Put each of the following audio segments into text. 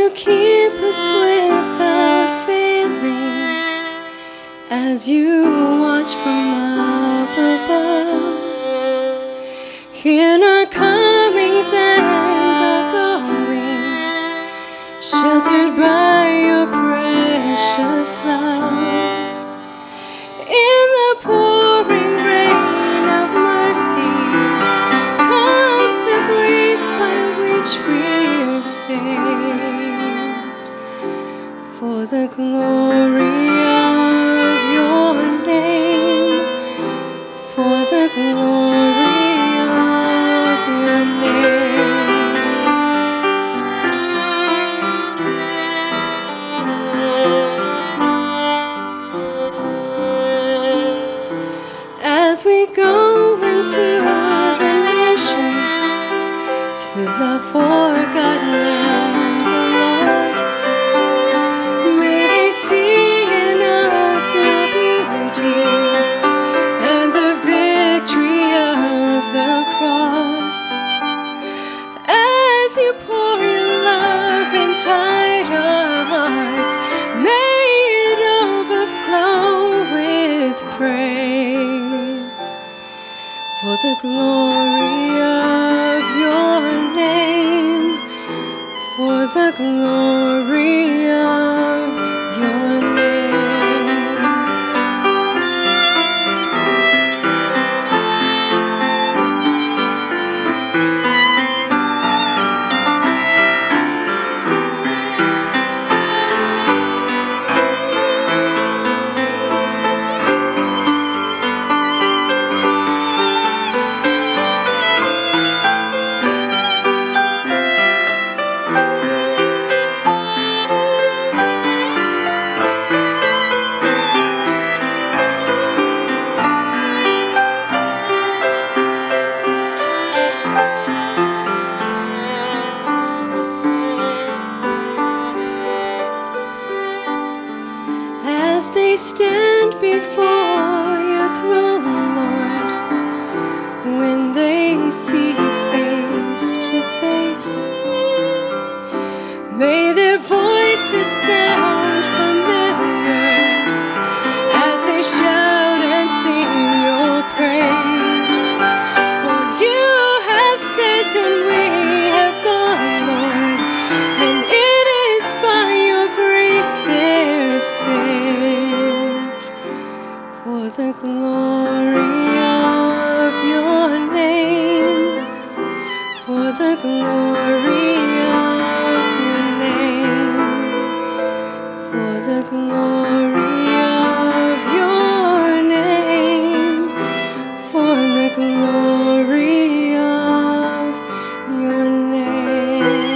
you keep us without failing, as you watch from up above, in our comings and our goings, sheltered by your precious love. In the pouring rain of mercy comes the grace by which we are saved. For the glory of your name, for the glory of your name. As we go into the nations to the forgotten and the lost, may they see in us your beauty and the victory of the cross. As you pour your love inside our hearts, may it overflow with praise. For the glory of your name, for the glory of your name. As they stand before your throne, Lord, when they see you face to face, may their voices sound familiar as they shout and sing your praise. For you have said and we have gone, Lord, and it is by your grace they're saved. For the glory of your name, for the glory of your name, for the glory of your name, for the glory of your name.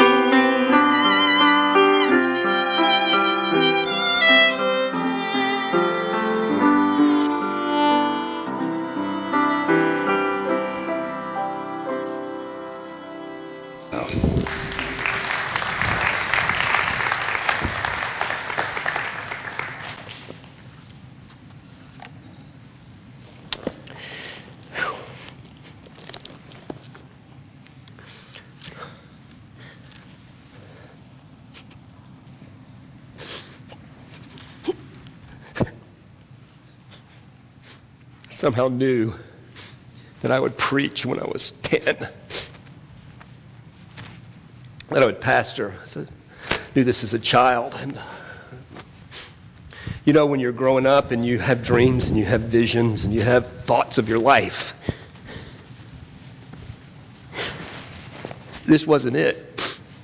Somehow knew that I would preach when I was 10. That I would pastor. So I knew this as a child. And you know, when you're growing up and you have dreams and you have visions and you have thoughts of your life, this wasn't it.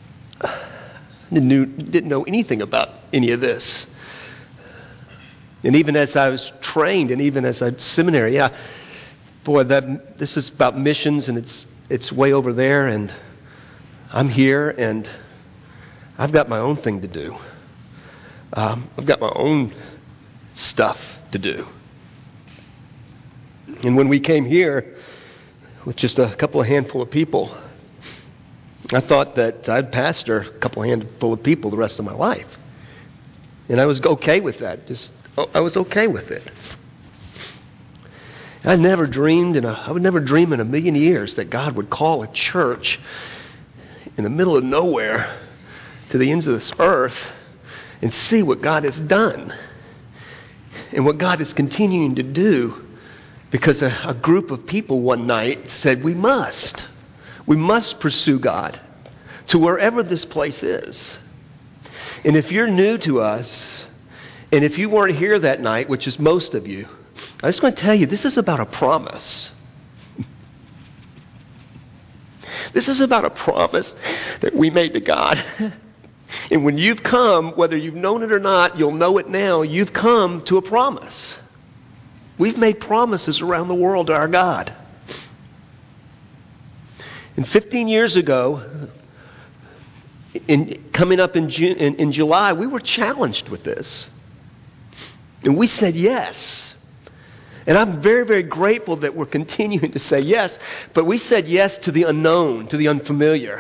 Didn't know anything about any of this. And even as I was trained, and even as I seminary, this is about missions, and it's way over there, and I'm here, and I've got my own thing to do. I've got my own stuff to do. And when we came here with just a handful of people, I thought that I'd pastor a handful of people the rest of my life. And I was okay with that. I was okay with it. I would never dream in a million years that God would call a church in the middle of nowhere to the ends of this earth and see what God has done and what God is continuing to do, because a group of people one night said, we must pursue God to wherever this place is. And if you're new to us, and if you weren't here that night, which is most of you, I just want to tell you, this is about a promise. This is about a promise that we made to God. And when you've come, whether you've known it or not, you'll know it now, you've come to a promise. We've made promises around the world to our God. And 15 years ago, coming up in July, we were challenged with this. And we said yes. And I'm very, very grateful that we're continuing to say yes. But we said yes to the unknown, to the unfamiliar.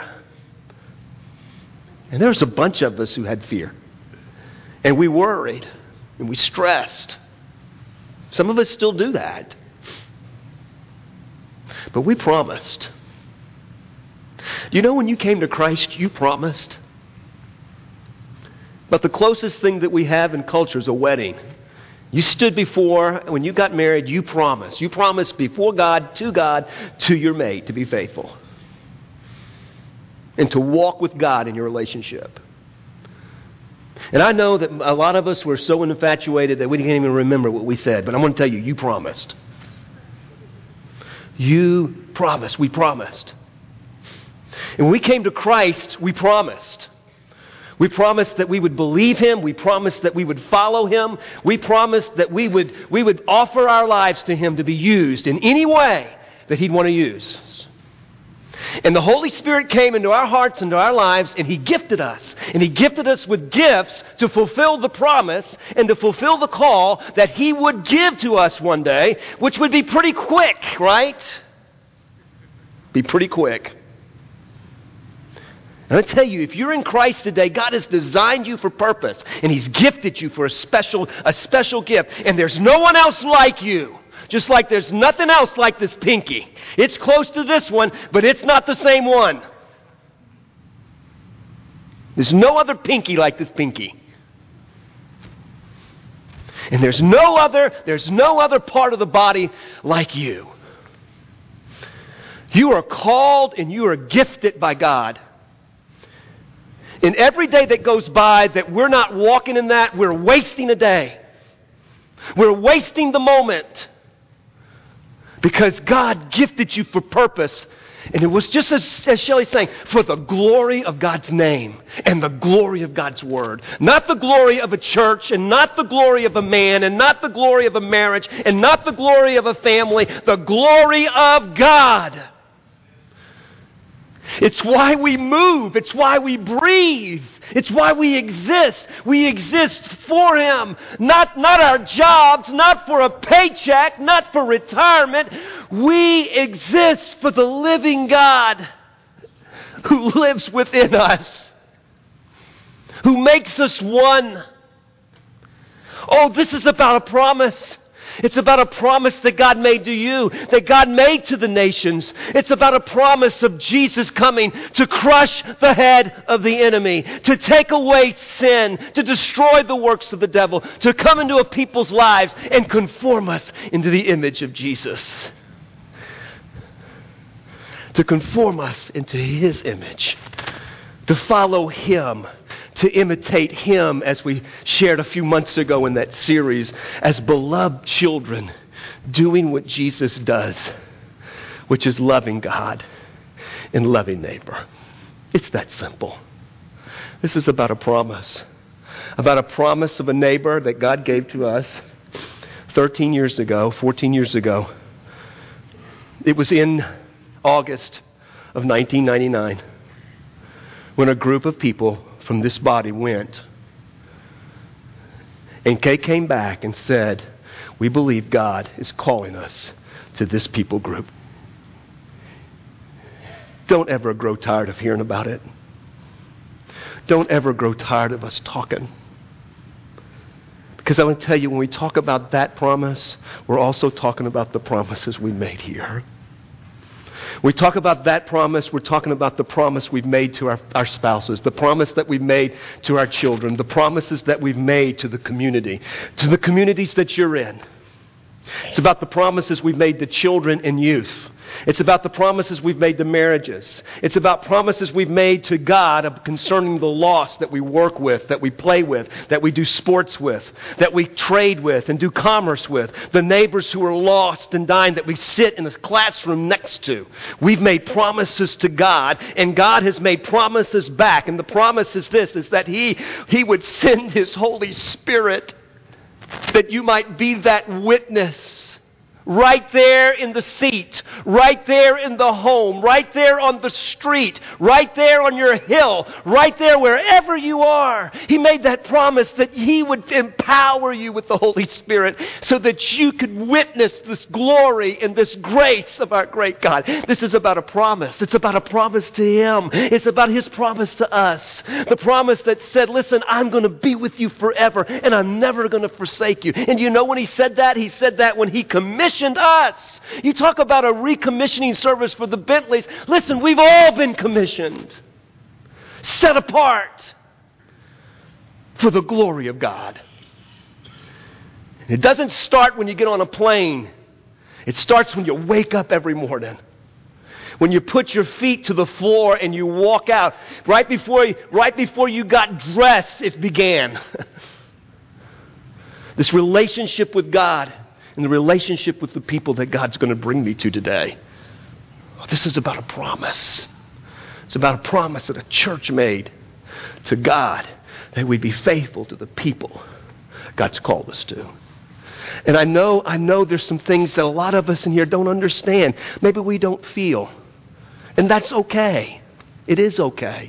And there was a bunch of us who had fear. And we worried. And we stressed. Some of us still do that. But we promised. Do you know when you came to Christ, you promised? But the closest thing that we have in culture is a wedding. You stood before, when you got married, you promised. You promised before God, to your mate, to be faithful. And to walk with God in your relationship. And I know that a lot of us were so infatuated that we can't even remember what we said. But I'm going to tell you, you promised. You promised. We promised. And when we came to Christ, we promised. We promised that we would believe Him. We promised that we would follow Him. We promised that we would offer our lives to Him to be used in any way that He'd want to use. And the Holy Spirit came into our hearts, into our lives, and He gifted us. And He gifted us with gifts to fulfill the promise and to fulfill the call that He would give to us one day, which would be pretty quick, right? Be pretty quick. And I tell you, if you're in Christ today, God has designed you for purpose, and He's gifted you for a special gift. And there's no one else like you. Just like there's nothing else like this pinky. It's close to this one, but it's not the same one. There's no other pinky like this pinky. And there's no other part of the body like you. You are called and you are gifted by God. And every day that goes by that we're not walking in that, we're wasting a day. We're wasting the moment. Because God gifted you for purpose. And it was just as Shelley's saying, for the glory of God's name and the glory of God's word. Not the glory of a church and not the glory of a man and not the glory of a marriage and not the glory of a family. The glory of God. It's why we move. It's why we breathe. It's why we exist. We exist for Him. Not our jobs, not for a paycheck, not for retirement. We exist for the living God who lives within us, who makes us one. Oh, this is about a promise. It's about a promise that God made to you, that God made to the nations. It's about a promise of Jesus coming to crush the head of the enemy, to take away sin, to destroy the works of the devil, to come into a people's lives and conform us into the image of Jesus. To conform us into His image, to follow Him, to imitate Him, as we shared a few months ago in that series, as beloved children, doing what Jesus does, which is loving God and loving neighbor. It's that simple. This is about a promise of a neighbor that God gave to us 14 years ago. It was in August of 1999 when a group of people from this body went. And Kay came back and said, we believe God is calling us to this people group. Don't ever grow tired of hearing about it. Don't ever grow tired of us talking. Because I want to tell you, when we talk about that promise, we're also talking about the promises we made here. We talk about that promise, we're talking about the promise we've made to our spouses, the promise that we've made to our children, the promises that we've made to the communities that you're in. It's about the promises we've made to children and youth. It's about the promises we've made to marriages. It's about promises we've made to God concerning the lost that we work with, that we play with, that we do sports with, that we trade with and do commerce with, the neighbors who are lost and dying that we sit in a classroom next to. We've made promises to God, and God has made promises back. And the promise is this, is that He would send His Holy Spirit that you might be that witness right there in the seat, right there in the home, right there on the street, right there on your hill, right there wherever you are. He made that promise that He would empower you with the Holy Spirit so that you could witness this glory and this grace of our great God. This is about a promise. It's about a promise to Him. It's about His promise to us. The promise that said, listen, I'm going to be with you forever and I'm never going to forsake you. And you know when He said that? He said that when He commissioned us. You talk about a recommissioning service for the Bentleys. Listen, we've all been commissioned, set apart for the glory of God. It doesn't start when you get on a plane. It starts when you wake up every morning. When you put your feet to the floor and you walk out. Right before you got dressed, it began. This relationship with God and the relationship with the people that God's going to bring me to today. This is about a promise. It's about a promise that a church made to God that we'd be faithful to the people God's called us to. And I know there's some things that a lot of us in here don't understand. Maybe we don't feel. And that's okay. It is okay.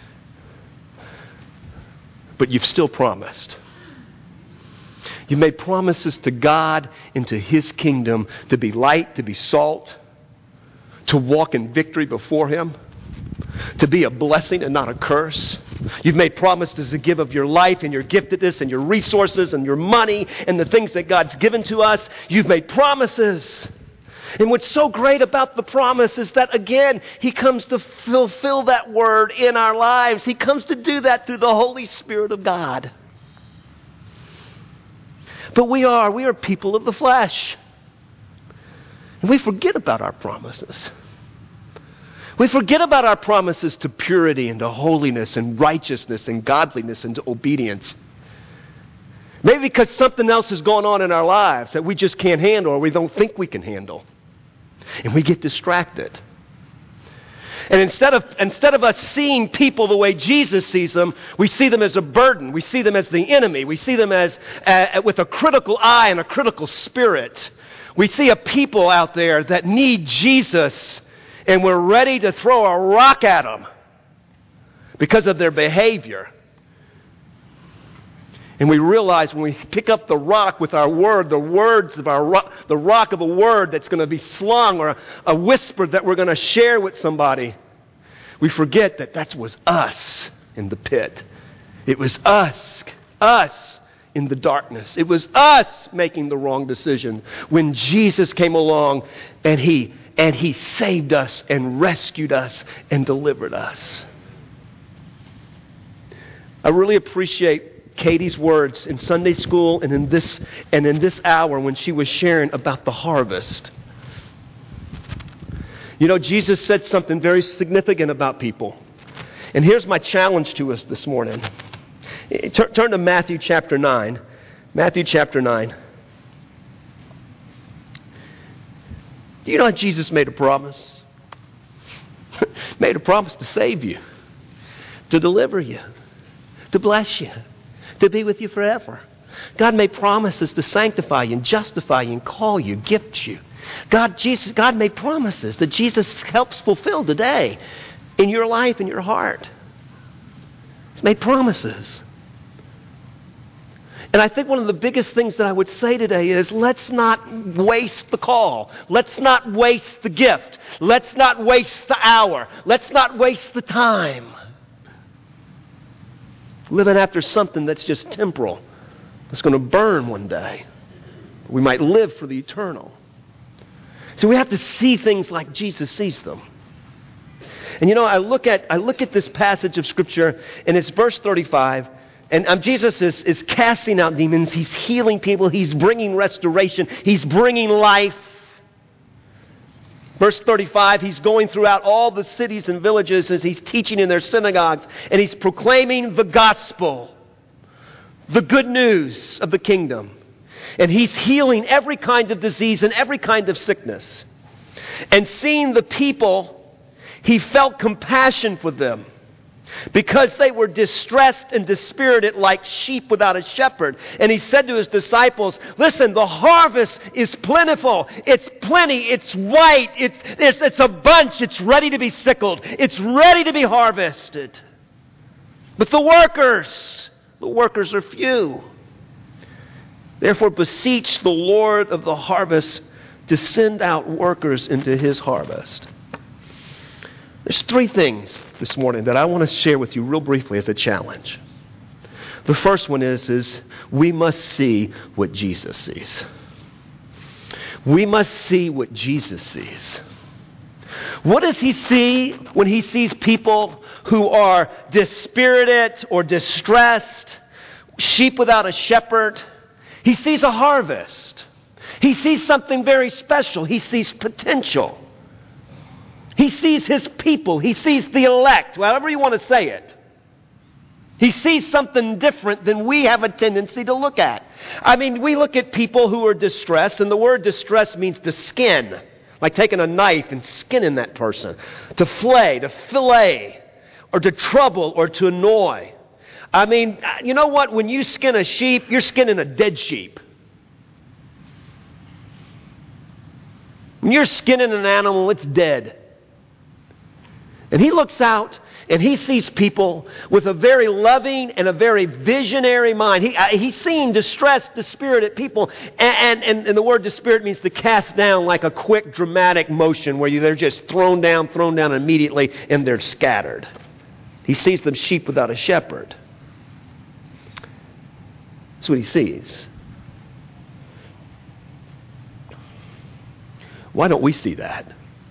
But you've still promised. You made promises to God and to His kingdom to be light, to be salt, to walk in victory before Him, to be a blessing and not a curse. You've made promises to give of your life and your giftedness and your resources and your money and the things that God's given to us. You've made promises. And what's so great about the promise is that, again, He comes to fulfill that word in our lives. He comes to do that through the Holy Spirit of God. But we are people of the flesh. And we forget about our promises. We forget about our promises to purity and to holiness and righteousness and godliness and to obedience. Maybe because something else is going on in our lives that we just can't handle or we don't think we can handle. And we get distracted. And instead of us seeing people the way Jesus sees them, we see them as a burden. We see them as the enemy. We see them as with a critical eye and a critical spirit. We see a people out there that need Jesus, and we're ready to throw a rock at them because of their behavior. And we realize when we pick up the rock with our word, the words of the rock of a word that's going to be slung or a whisper that we're going to share with somebody, we forget that was us in the pit. It was us in the darkness. It was us making the wrong decision when Jesus came along and He saved us and rescued us and delivered us. I really appreciate Katie's words in Sunday school and in this hour when she was sharing about the harvest. You know, Jesus said something very significant about people. And here's my challenge to us this morning. Turn to Matthew chapter 9. Matthew chapter 9. Do you know Jesus made a promise? Made a promise to save you, to deliver you, to bless you, to be with you forever. God made promises to sanctify you and justify you and call you, gift you. God made promises that Jesus helps fulfill today in your life, in your heart. He's made promises. And I think one of the biggest things that I would say today is let's not waste the call. Let's not waste the gift. Let's not waste the hour. Let's not waste the time. Living after something that's just temporal, that's going to burn one day. We might live for the eternal. So we have to see things like Jesus sees them. And I look at this passage of Scripture, and it's verse 35, and Jesus is casting out demons. He's healing people. He's bringing restoration. He's bringing life. Verse 35, he's going throughout all the cities and villages as he's teaching in their synagogues, and he's proclaiming the gospel, the good news of the kingdom. And he's healing every kind of disease and every kind of sickness. And seeing the people, he felt compassion for them because they were distressed and dispirited like sheep without a shepherd. And he said to his disciples, listen, the harvest is plentiful. It's plenty. It's white. It's a bunch. It's ready to be sickled. It's ready to be harvested. But the workers are few. Therefore beseech the Lord of the harvest to send out workers into his harvest. There's 3 things this morning that I want to share with you real briefly as a challenge. The first one is we must see what Jesus sees. We must see what Jesus sees. What does he see when he sees people who are dispirited or distressed, sheep without a shepherd? He sees a harvest. He sees something very special. He sees potential. He sees his people. He sees the elect, however you want to say it. He sees something different than we have a tendency to look at. I mean, we look at people who are distressed, and the word distress means to skin. Like taking a knife and skinning that person. To flay, to fillet, or to trouble, or to annoy. I mean, you know what? When you skin a sheep, you're skinning a dead sheep. When you're skinning an animal, it's dead. And he looks out and he sees people with a very loving and a very visionary mind. He's seeing distressed, dispirited people. And the word dispirit means to cast down like a quick, dramatic motion where they're just thrown down immediately and they're scattered. He sees them sheep without a shepherd. That's what he sees. Why don't we see that?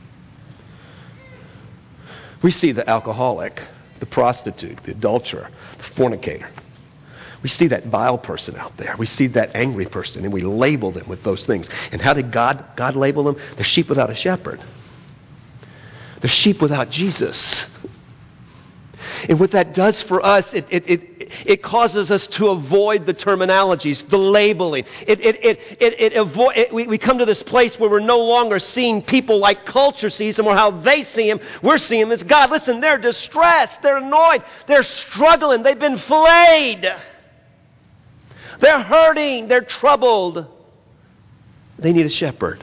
We see the alcoholic, the prostitute, the adulterer, the fornicator. We see that vile person out there. We see that angry person, and we label them with those things. And how did God label them? They're sheep without a shepherd. They're sheep without Jesus. And what that does for us, it causes us to avoid the terminologies, the labeling. We come to this place where we're no longer seeing people like culture sees them or how they see them. We're seeing them as God. Listen, they're distressed. They're annoyed. They're struggling. They've been flayed. They're hurting. They're troubled. They need a shepherd.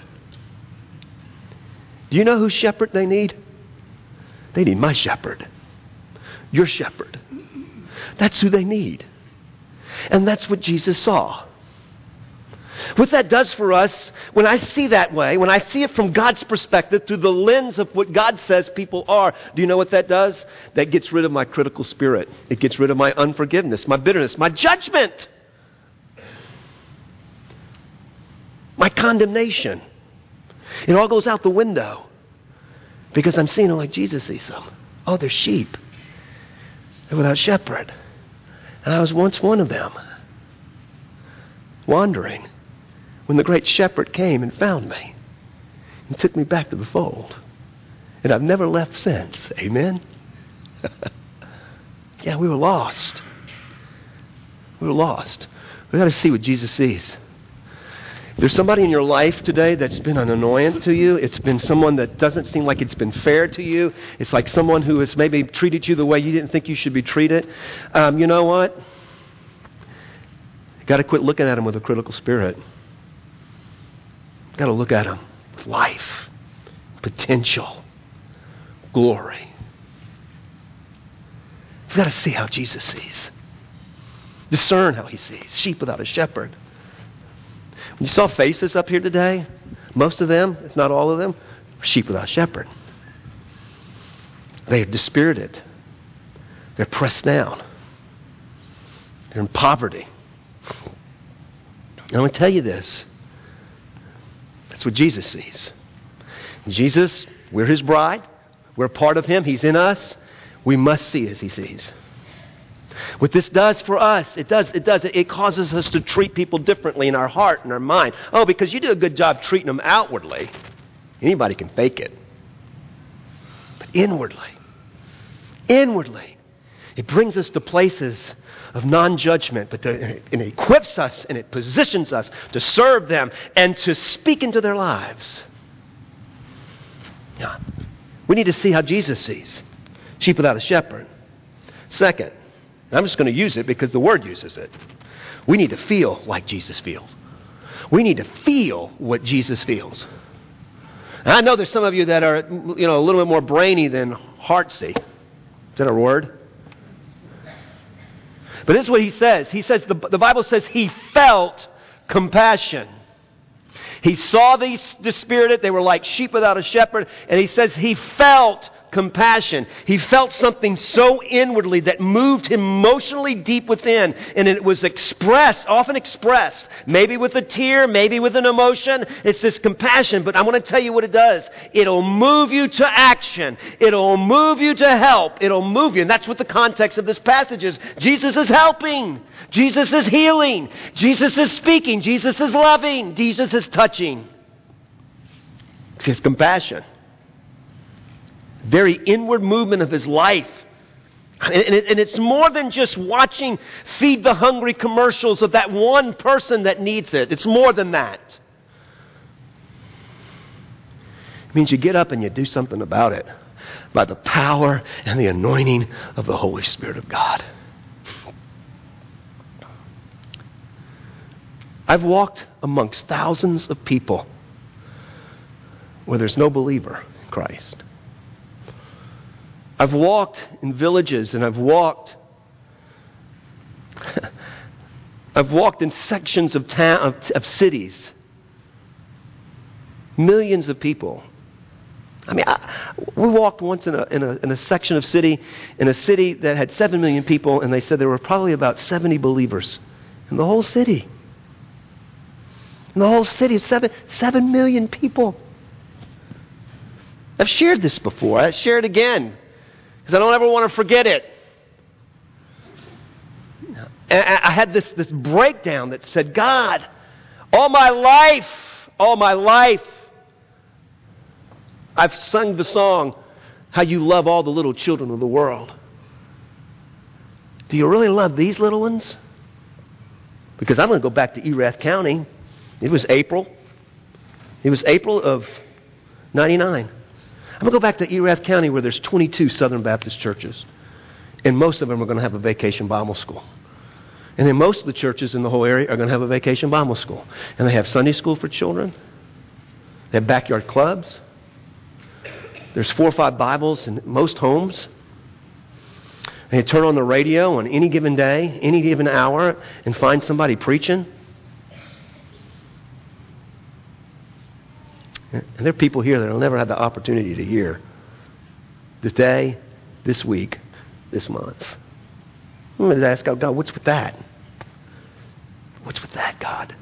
Do you know whose shepherd they need? They need my shepherd. Your shepherd. That's who they need. And that's what Jesus saw. What that does for us, when I see that way, when I see it from God's perspective, through the lens of what God says people are, do you know what that does? That gets rid of my critical spirit. It gets rid of my unforgiveness, my bitterness, my judgment, my condemnation. It all goes out the window because I'm seeing them like Jesus sees them. Oh, they're sheep. They're without shepherd. And I was once one of them, wandering, when the great shepherd came and found me and took me back to the fold. And I've never left since. Amen? Yeah, we were lost. We were lost. We've got to see what Jesus sees. If there's somebody in your life today that's been an annoyance to you, it's been someone that doesn't seem like it's been fair to you, it's like someone who has maybe treated you the way you didn't think you should be treated, you know what? You've got to quit looking at them with a critical spirit. You've got to look at them with life, potential, glory. You've got to see how Jesus sees. Discern how he sees. Sheep without a shepherd. When you saw faces up here today, most of them, if not all of them, are sheep without a shepherd. They are dispirited. They're pressed down. They're in poverty. And I'm going to tell you this. That's what Jesus sees. Jesus, we're his bride. We're part of him. He's in us. We must see as he sees. What this does for us, it causes us to treat people differently in our heart and our mind. Oh, because you do a good job treating them outwardly. Anybody can fake it. But inwardly, it brings us to places of non-judgment, and it equips us and it positions us to serve them and to speak into their lives. Yeah. We need to see how Jesus sees. Sheep without a shepherd. Second, I'm just going to use it because the Word uses it. We need to feel like Jesus feels. We need to feel what Jesus feels. And I know there's some of you that are, a little bit more brainy than heartsy. Is that a word? But this is what he says. He says, the Bible says he felt compassion. He saw these dispirited. They were like sheep without a shepherd. And he says he felt compassion. He felt something so inwardly that moved him emotionally deep within. And it was often expressed, maybe with a tear, maybe with an emotion. It's this compassion. But I want to tell you what it does. It'll move you to action. It'll move you to help. It'll move you. And that's what the context of this passage is. Jesus is helping. Jesus is healing. Jesus is speaking. Jesus is loving. Jesus is touching. It's his compassion. Very inward movement of his life. And it's more than just watching Feed the Hungry commercials of that one person that needs it. It's more than that. It means you get up and you do something about it by the power and the anointing of the Holy Spirit of God. I've walked amongst thousands of people where there's no believer in Christ. I've walked in villages and I've walked in sections of town, of cities. Millions of people. I mean, we walked once in a section of city, in a city that had 7 million people, and they said there were probably about 70 believers in the whole city. In the whole city, 7 million people. I've shared this before. I share it again because I don't ever want to forget it. And I had this breakdown that said, God, all my life, I've sung the song, how you love all the little children of the world. Do you really love these little ones? Because I'm going to go back to Erath County. It was April of 99. I'm going to go back to Erath County where there's 22 Southern Baptist churches. And most of them are going to have a vacation Bible school. And then most of the churches in the whole area are going to have a vacation Bible school. And they have Sunday school for children. They have backyard clubs. There's 4 or 5 Bibles in most homes. And you turn on the radio on any given day, any given hour, and find somebody preaching. And there are people here that will never have the opportunity to hear this day, this week, this month. I'm going to ask God, what's with that? What's with that, God?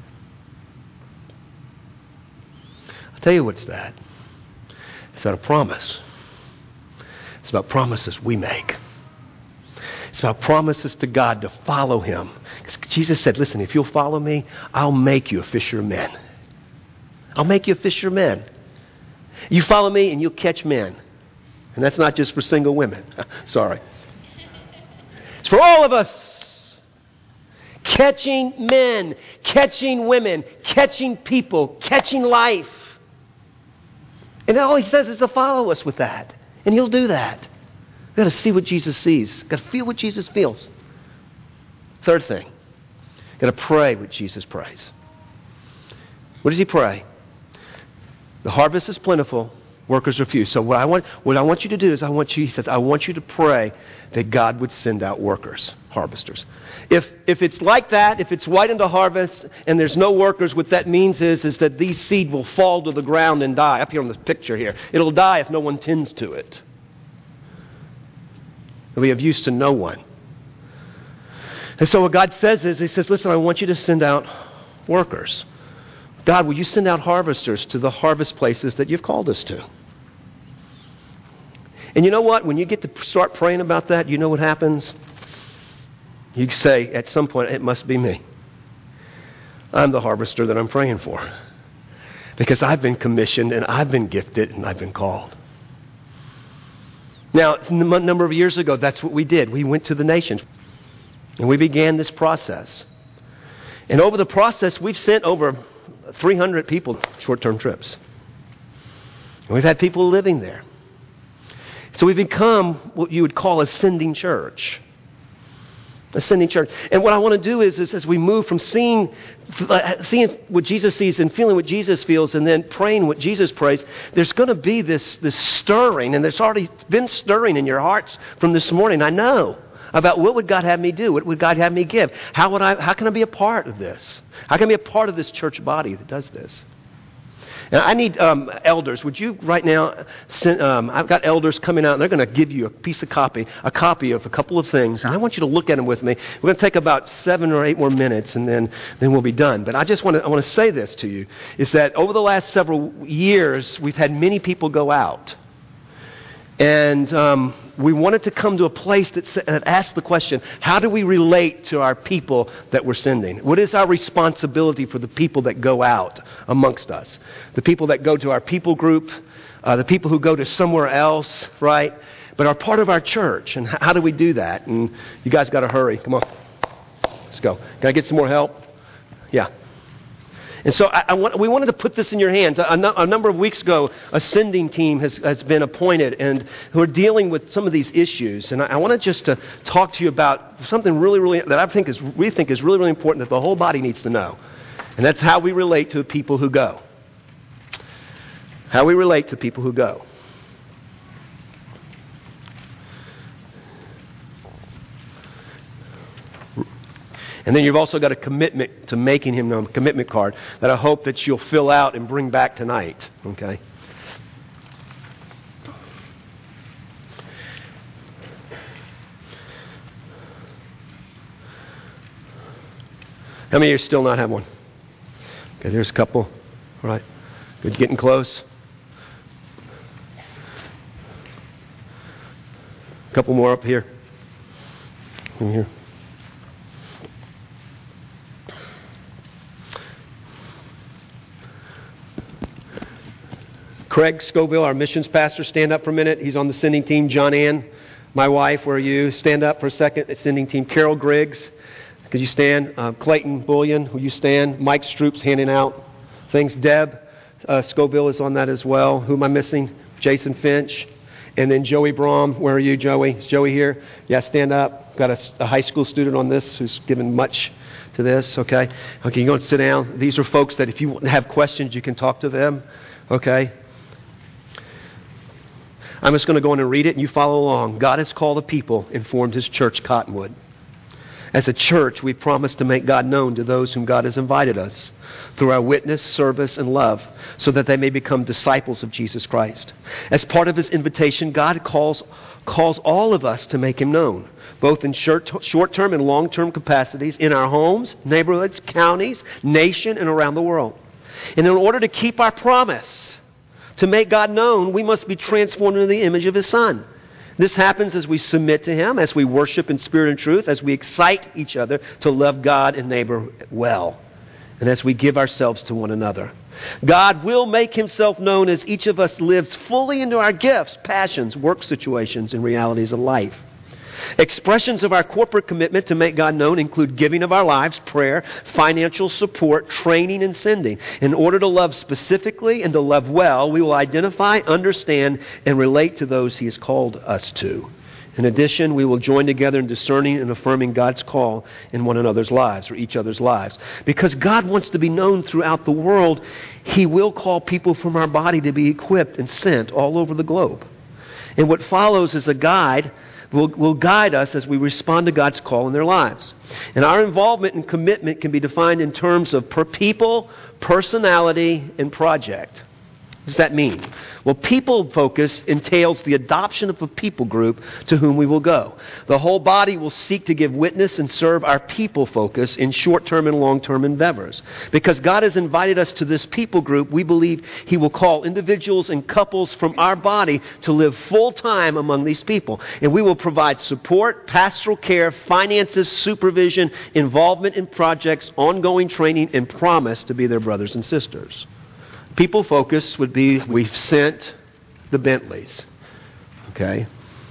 I'll tell you what's that. It's about a promise. It's about promises we make. It's about promises to God to follow Him. Because Jesus said, listen, if you'll follow me, I'll make you a fisher of men. I'll make you a fisher of men. You follow me and you'll catch men. And that's not just for single women. Sorry. It's for all of us. Catching men, catching women, catching people, catching life. And all He says is to follow us with that. And He'll do that. We've got to see what Jesus sees. Got to feel what Jesus feels. Third thing. Got to pray what Jesus prays. What does He pray? The harvest is plentiful, workers are few. So what I want you to do is He says, I want you to pray that God would send out workers, harvesters. If it's like that, if it's white into harvest and there's no workers, what that means is that these seed will fall to the ground and die. Up here on this picture here. It'll die if no one tends to it. It'll be of use to no one. And so what God says is, He says, listen, I want you to send out workers. God, will you send out harvesters to the harvest places that you've called us to? And you know what? When you get to start praying about that, you know what happens? You say, at some point, it must be me. I'm the harvester that I'm praying for. Because I've been commissioned and I've been gifted and I've been called. Now, a number of years ago, that's what we did. We went to the nations and we began this process. And over the process, we've sent over 300 people short-term trips. And we've had people living there. So we've become what you would call a sending church. A sending church. And what I want to do is as we move from seeing what Jesus sees and feeling what Jesus feels and then praying what Jesus prays, there's going to be this stirring, and there's already been stirring in your hearts from this morning, I know, about what would God have me do? What would God have me give? How can I be a part of this? How can I be a part of this church body that does this? Now, I need elders. Would you right now send, I've got elders coming out, and they're going to give you a copy of a couple of things. And I want you to look at them with me. We're going to take about 7 or 8 more minutes, and then we'll be done. But I want to say this to you, is that over the last several years, we've had many people go out. And we wanted to come to a place that asks the question, how do we relate to our people that we're sending? What is our responsibility for the people that go out amongst us? The people that go to our people group, the people who go to somewhere else, right? But are part of our church. And how do we do that? And you guys got to hurry. Come on. Let's go. Can I get some more help? Yeah. And so we wanted to put this in your hands. A number of weeks ago, a sending team has been appointed and who are dealing with some of these issues. And I wanted just to talk to you about something really that we think is really, really important that the whole body needs to know. And that's how we relate to the people who go. How we relate to people who go. And then you've also got a commitment to making him known, a commitment card that I hope that you'll fill out and bring back tonight. Okay? How many of you still not have one? Okay, there's a couple. All right. Good, getting close. A couple more up here. In here. Craig Scoville, our missions pastor, stand up for a minute. He's on the sending team. John Ann, my wife, where are you? Stand up for a second. The sending team. Carol Griggs, could you stand? Clayton Bullion, will you stand? Mike Stroop's handing out things. Deb Scoville is on that as well. Who am I missing? Jason Finch. And then Joey Brom, where are you, Joey? Is Joey here? Yeah, stand up. Got a high school student on this who's given much to this, okay? Okay, you go and sit down. These are folks that if you have questions, you can talk to them, okay? I'm just going to go in and read it, and you follow along. God has called a people and formed His church, Cottonwood. As a church, we promise to make God known to those whom God has invited us through our witness, service, and love, so that they may become disciples of Jesus Christ. As part of His invitation, God calls all of us to make Him known, both in short-term and long-term capacities, in our homes, neighborhoods, counties, nation, and around the world. And in order to keep our promise to make God known, we must be transformed into the image of His Son. This happens as we submit to Him, as we worship in spirit and truth, as we excite each other to love God and neighbor well, and as we give ourselves to one another. God will make Himself known as each of us lives fully into our gifts, passions, work situations, and realities of life. Expressions of our corporate commitment to make God known include giving of our lives, prayer, financial support, training, and sending. In order to love specifically and to love well, we will identify, understand, and relate to those He has called us to. In addition, we will join together in discerning and affirming God's call in one another's lives, or each other's lives. Because God wants to be known throughout the world, He will call people from our body to be equipped and sent all over the globe. And what follows is a guide will guide us as we respond to God's call in their lives. And our involvement and commitment can be defined in terms of per people, personality, and project. What does that mean? Well, people focus entails the adoption of a people group to whom we will go. The whole body will seek to give witness and serve our people focus in short-term and long-term endeavors. Because God has invited us to this people group, we believe He will call individuals and couples from our body to live full-time among these people. And we will provide support, pastoral care, finances, supervision, involvement in projects, ongoing training, and promise to be their brothers and sisters. People focus would be, we've sent the Bentleys, okay?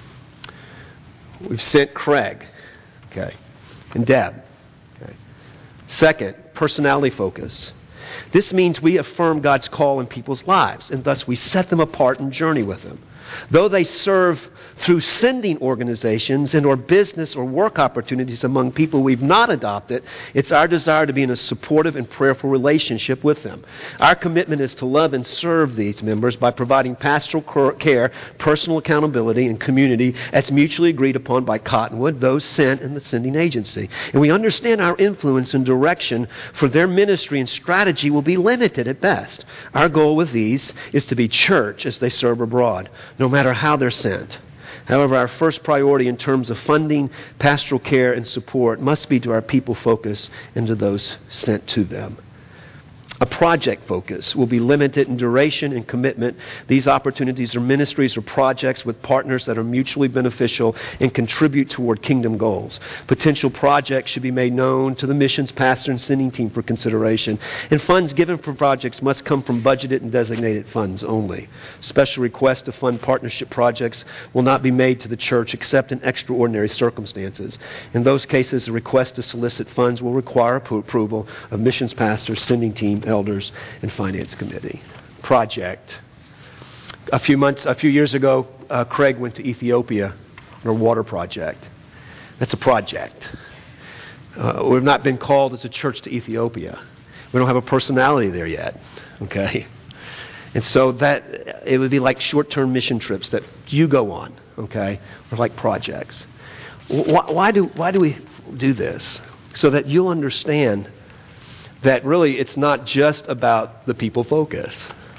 We've sent Craig, okay, and Deb, okay? Second, personality focus. This means we affirm God's call in people's lives, and thus we set them apart and journey with them. Though they serve through sending organizations and or business or work opportunities among people we've not adopted, it's our desire to be in a supportive and prayerful relationship with them. Our commitment is to love and serve these members by providing pastoral care, personal accountability, and community as mutually agreed upon by Cottonwood, those sent, and the sending agency. And we understand our influence and direction for their ministry and strategy will be limited at best. Our goal with these is to be church as they serve abroad, no matter how they're sent. However, our first priority in terms of funding, pastoral care, and support must be to our people focus and to those sent to them. A project focus will be limited in duration and commitment. These opportunities are ministries or projects with partners that are mutually beneficial and contribute toward kingdom goals. Potential projects should be made known to the missions pastor and sending team for consideration. And funds given for projects must come from budgeted and designated funds only. Special requests to fund partnership projects will not be made to the church except in extraordinary circumstances. In those cases, a request to solicit funds will require approval of missions pastors, sending team, elders, and finance committee. Project. A few years ago, Craig went to Ethiopia on a water project. That's a project. We've not been called as a church to Ethiopia. We don't have a personality there yet. Okay? And so that it would be like short-term mission trips that you go on. Okay? Or like projects. Why do we do this? So that you'll understand that really it's not just about the people focus.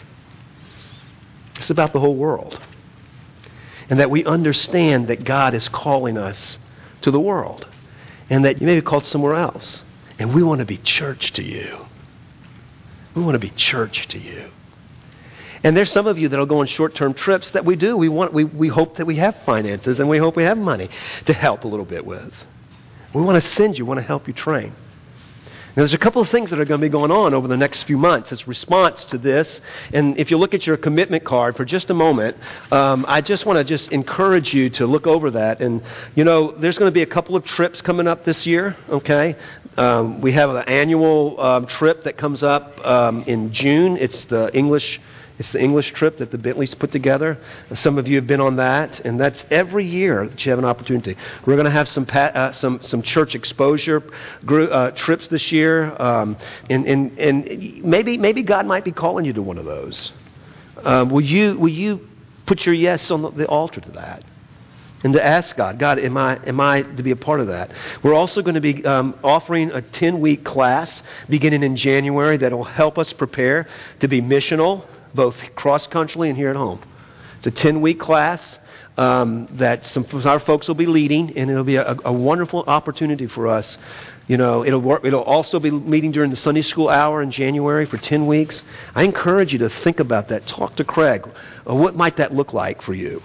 It's about the whole world. And that we understand that God is calling us to the world. And that you may be called somewhere else. And we want to be church to you. We want to be church to you. And there's some of you that will go on short-term trips that we do. We hope that we have finances and we hope we have money to help a little bit with. We want to send you, want to help you train. Now, there's a couple of things that are going to be going on over the next few months as response to this. And if you look at your commitment card for just a moment, I just want to encourage you to look over that. And, there's going to be a couple of trips coming up this year, okay? We have an annual trip that comes up in June. It's the English trip that the Bentleys put together. Some of you have been on that, and that's every year that you have an opportunity. We're going to have some church exposure trips this year, and maybe God might be calling you to one of those. Will you put your yes on the altar to that? And to ask God, am I to be a part of that? We're also going to be offering a 10-week class beginning in January that will help us prepare to be missional, both cross-country and here at home. It's a 10-week class that some of our folks will be leading, and it'll be a wonderful opportunity for us. It'll also be meeting during the Sunday school hour in January for 10 weeks. I encourage you to think about that. Talk to Craig. What might that look like for you?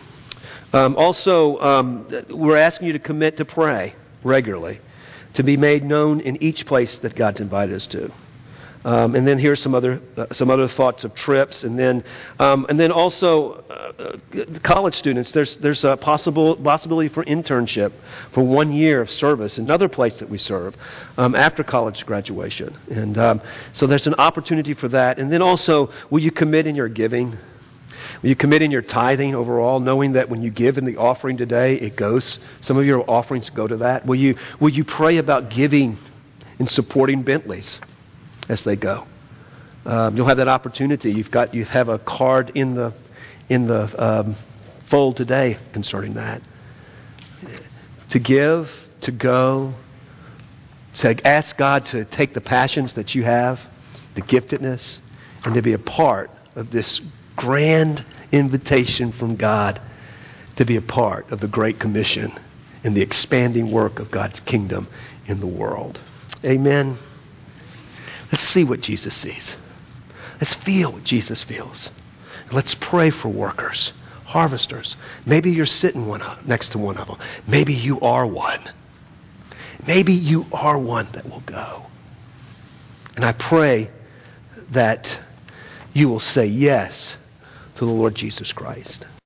We're asking you to commit to pray regularly, to be made known in each place that God's invited us to. And then here's some other thoughts of trips, and then also college students. There's a possibility for internship for 1 year of service in another place that we serve after college graduation, and so there's an opportunity for that. And then also, will you commit in your giving? Will you commit in your tithing overall, knowing that when you give in the offering today, some of your offerings go to that? Will you pray about giving and supporting Bentleys as they go? You'll have that opportunity. You have a card in the fold today concerning that. To give, to go, to ask God to take the passions that you have, the giftedness, and to be a part of this grand invitation from God to be a part of the Great Commission and the expanding work of God's kingdom in the world. Amen. Let's see what Jesus sees. Let's feel what Jesus feels. Let's pray for workers, harvesters. Maybe you're sitting next to one of them. Maybe you are one. Maybe you are one that will go. And I pray that you will say yes to the Lord Jesus Christ.